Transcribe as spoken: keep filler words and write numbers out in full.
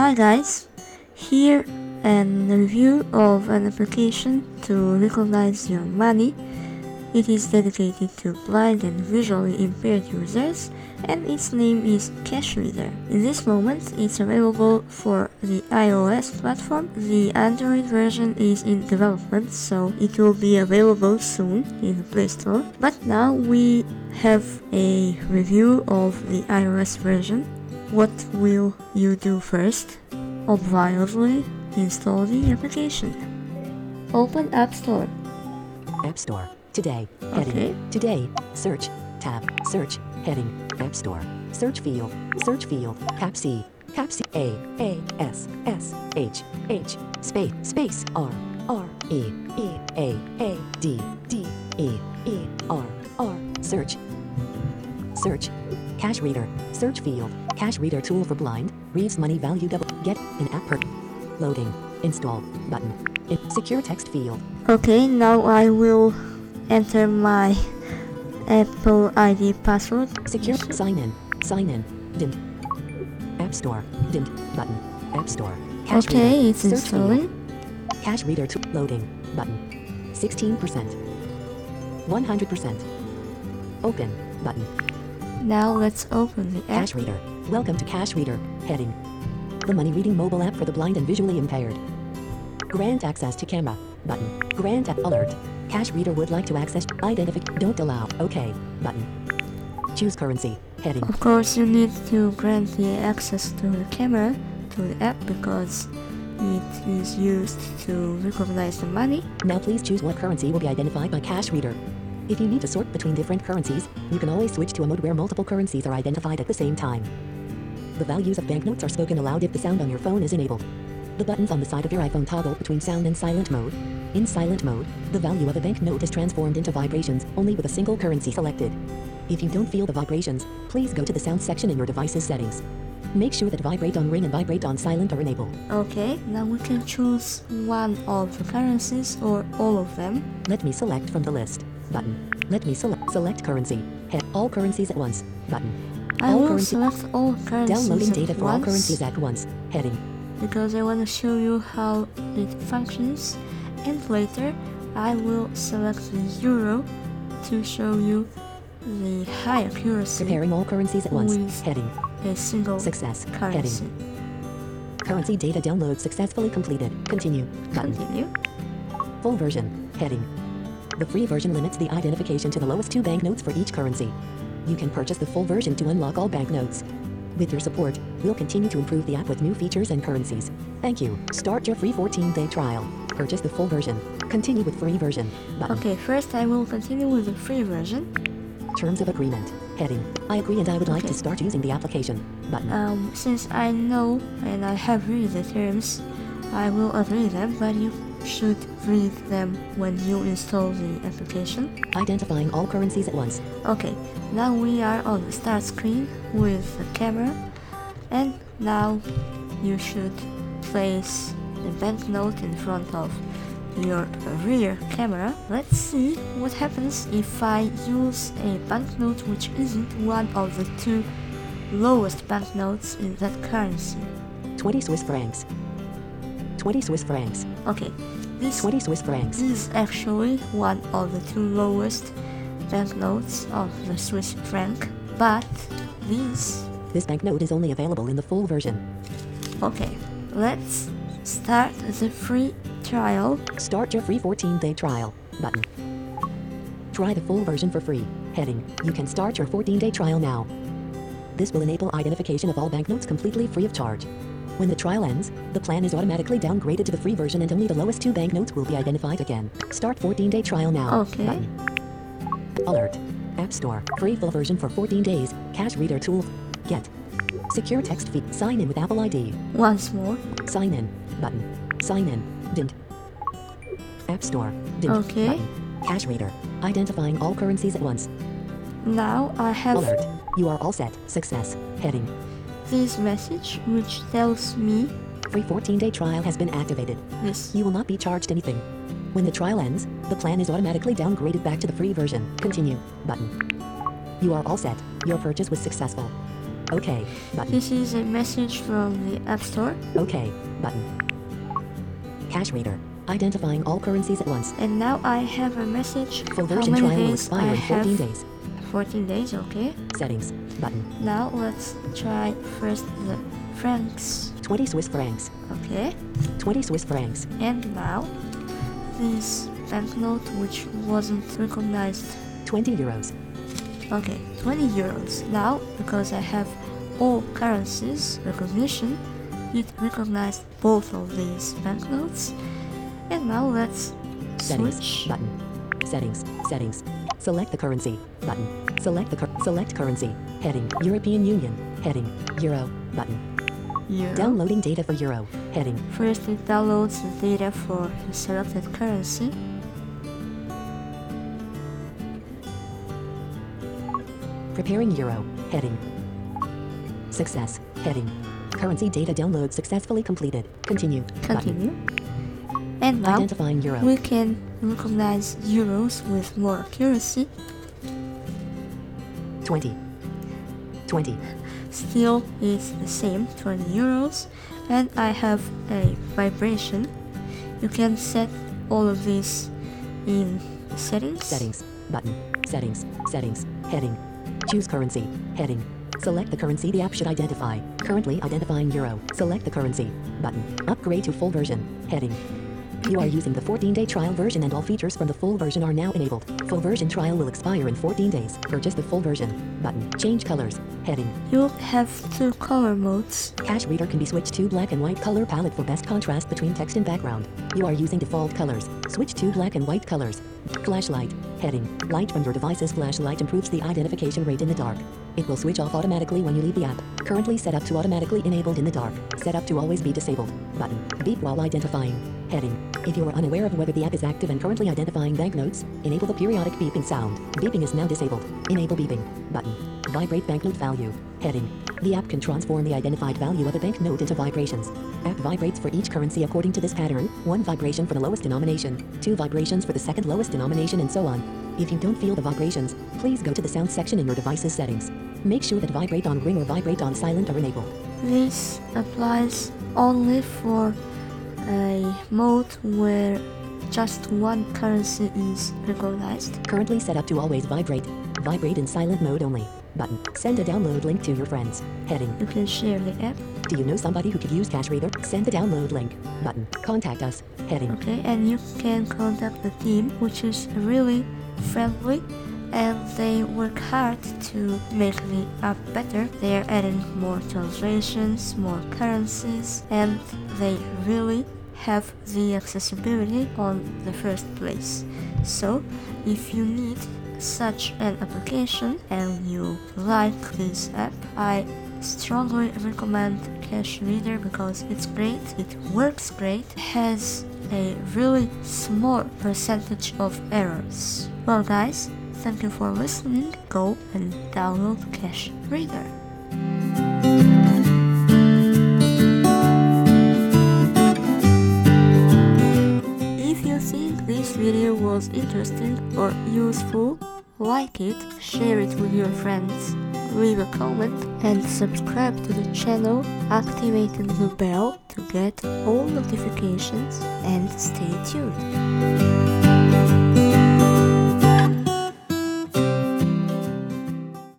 Hi guys, here an review of an application to recognize your money. It is dedicated to blind and visually impaired users, and its name is CashReader. In this moment, it's available for the iOS platform. The Android version is in development, so it will be available soon in the Play Store. But now we have a review of the iOS version. What will you do first? Obviously, install the application. Open App Store. App Store. Today. Heading. Okay. Today. Search. Tab. Search. Heading. App Store. Search field. Search field. Cap C. Cap C. A. A. S. S. H. H. Space. Space. R. R. E. E. A. A. D. D. E. E. R. R. Search. Search. CashReader. Search field. CashReader tool for blind. Reads money value double. Get an app per. Loading. Install. Button. In secure text field. Okay, now I will enter my Apple I D password. Secure. Sign in. Sign in. Dimmed. App Store. Dimmed. Button. App Store. Cash Okay, reader. it's Search installing. field. CashReader to loading. Button. sixteen percent. one hundred percent. Open. Button. Now let's open the app. CashReader. Welcome to CashReader. Heading. The money reading mobile app for the blind and visually impaired. Grant access to camera. Button. Grant a- alert. CashReader would like to access. Identify. Don't allow. Okay. Button. Choose currency. Heading. Of course, you need to grant the access to the camera to the app because it is used to recognize the money. Now please choose what currency will be identified by CashReader. If you need to sort between different currencies, you can always switch to a mode where multiple currencies are identified at the same time. The values of banknotes are spoken aloud if the sound on your phone is enabled. The buttons on the side of your iPhone toggle between sound and silent mode. In silent mode, the value of a banknote is transformed into vibrations only with a single currency selected. If you don't feel the vibrations, please go to the sound section in your device's settings. Make sure that vibrate on ring and vibrate on silent are enabled. Okay, now we can choose one of the currencies or all of them. Let me select from the list. Button. Let me select select currency. Head all currencies at once. Button. I All will currency- select all currencies Downloading at data for all once currencies at once. Heading. because I want to show you how it functions, and later I will select the euro to show you the high accuracy Preparing all currencies at once. with Heading. a single Success. currency. Heading. Currency data download successfully completed. Continue. Button. Continue. Full version. Heading. The free version limits the identification to the lowest two banknotes for each currency. You can purchase the full version to unlock all banknotes. With your support, we'll continue to improve the app with new features and currencies. Thank you. Start your free fourteen-day trial. Purchase the full version. Continue with free version. Button. Okay, first I will continue with the free version. Terms of agreement. Heading. I agree and I would like Okay. to start using the application. Button. Um, since I know and I have read the terms, I will agree them, but you should read them when you install the application. Identifying all currencies at once. Okay, now we are on the start screen with the camera, and now you should place the banknote in front of your rear camera. Let's see what happens if I use a banknote which isn't one of the two lowest banknotes in that currency. twenty Swiss francs. twenty Swiss francs. Okay, this twenty Swiss francs. is actually one of the two lowest banknotes of the Swiss franc, but this. This banknote is only available in the full version. Okay, let's start the free trial. Start your free fourteen-day trial. Button. Try the full version for free. Heading. You can start your fourteen-day trial now. This will enable identification of all banknotes completely free of charge. When the trial ends, the plan is automatically downgraded to the free version and only the lowest two banknotes will be identified again. Start fourteen-day trial now. Okay. Button. Alert. App Store. Free full version for fourteen days. CashReader tool. Get. Secure text feed. Sign in with Apple I D. Once more. Sign in. Button. Sign in. Dimmed. App Store. Dimmed. Okay. Button. CashReader. Identifying all currencies at once. Now I have Alert. You are all set. Success. Heading. this message which tells me Free fourteen-day trial has been activated. this. You will not be charged anything. When the trial ends, the plan is automatically downgraded back to the free version. Continue. Button. You are all set. Your purchase was successful. OK button. This is a message from the App Store. OK button. Cache reader. Identifying all currencies at once. And now I have a message. Full How version many trial will days expire I in fourteen have? days. fourteen days, okay. Settings button. Now let's try first the francs. twenty Swiss francs. Okay. twenty Swiss francs. And now this banknote which wasn't recognized. twenty euros. Okay, twenty euros. Now, because I have all currencies recognition, it recognized both of these banknotes. And now let's Settings switch. button. Settings. Settings. Select the currency button. Select the cur select currency. Heading European Union. Heading Euro button. Euro. Downloading data for Euro. Heading First it downloads the data for the selected currency. Preparing Euro. Heading Success. Heading Currency data download successfully completed. Continue. Continue. And now Identifying Euro. we can recognize euros with more accuracy. twenty. twenty. Still it's the same, twenty euros. And I have a vibration. You can set all of these in settings. Settings button. Settings. Settings. Heading Choose currency. Heading Select the currency the app should identify. Currently identifying Euro. Select the currency button. Upgrade to full version. Heading You are using the fourteen day trial version and all features from the full version are now enabled. Full version trial will expire in fourteen days. Purchase the full version button. Change colors. Heading You have two color modes. Cache reader can be switched to black and white color palette for best contrast between text and background. You are using default colors. Switch to black and white colors. Flashlight. Heading Light from your device's flashlight improves the identification rate in the dark. It will switch off automatically when you leave the app. Currently set up to automatically enabled in the dark. Set up to always be disabled. Button. Beep while identifying. Heading If you are unaware of whether the app is active and currently identifying banknotes, enable the periodic beeping sound. Beeping is now disabled. Enable beeping. Button. Vibrate banknote value. Heading The app can transform the identified value of a banknote into vibrations. App vibrates for each currency according to this pattern. One vibration for the lowest denomination, two vibrations for the second lowest denomination, and so on. If you don't feel the vibrations, please go to the sound section in your device's settings. Make sure that vibrate on ring or vibrate on silent are enabled. This applies only for a mode where just one currency is recognized. Currently set up to always vibrate. Vibrate in silent mode only. Button. Send a download link to your friends. Heading You can share the app. Do you know somebody who could use Cache Reader? Send the download link. Button. Contact us. Heading Okay, and you can contact the team, which is really friendly, and they work hard to make the app better. They are adding more translations, more currencies, and they really have the accessibility on the first place. So, if you need such an application and you like this app, I strongly recommend Cache Reader because it's great, it works great, has a really small percentage of errors. Well guys, thank you for listening. Go and download Cache Reader. If you think this video was interesting or useful, like it, share it with your friends, leave a comment, and subscribe to the channel, activating the bell to get all notifications, and stay tuned.